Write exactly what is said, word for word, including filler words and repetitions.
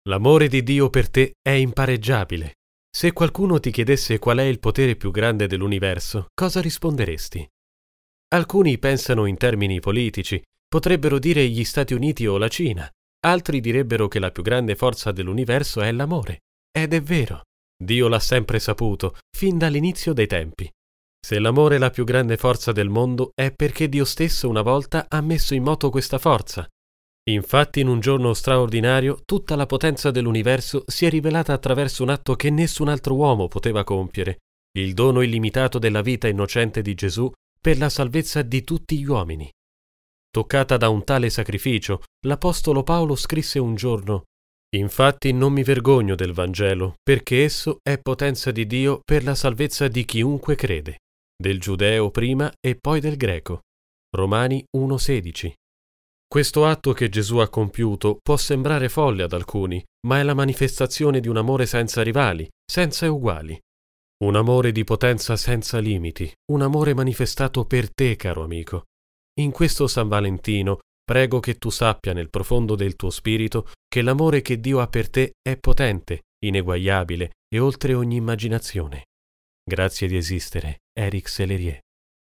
L'amore di Dio per te è impareggiabile. Se qualcuno ti chiedesse qual è il potere più grande dell'universo, cosa risponderesti? Alcuni pensano in termini politici, potrebbero dire gli Stati Uniti o la Cina, altri direbbero che la più grande forza dell'universo è l'amore. Ed è vero, Dio l'ha sempre saputo, fin dall'inizio dei tempi. Se l'amore è la più grande forza del mondo è perché Dio stesso una volta ha messo in moto questa forza. Infatti in un giorno straordinario tutta la potenza dell'universo si è rivelata attraverso un atto che nessun altro uomo poteva compiere, il dono illimitato della vita innocente di Gesù per la salvezza di tutti gli uomini. Toccata da un tale sacrificio, l'Apostolo Paolo scrisse un giorno: «Infatti non mi vergogno del Vangelo, perché esso è potenza di Dio per la salvezza di chiunque crede, del giudeo prima e poi del greco». Romani uno sedici. Questo atto che Gesù ha compiuto può sembrare folle ad alcuni, ma è la manifestazione di un amore senza rivali, senza uguali. Un amore di potenza senza limiti, un amore manifestato per te, caro amico. In questo San Valentino prego che tu sappia nel profondo del tuo spirito che l'amore che Dio ha per te è potente, ineguagliabile e oltre ogni immaginazione. Grazie di esistere, Éric Sellerier.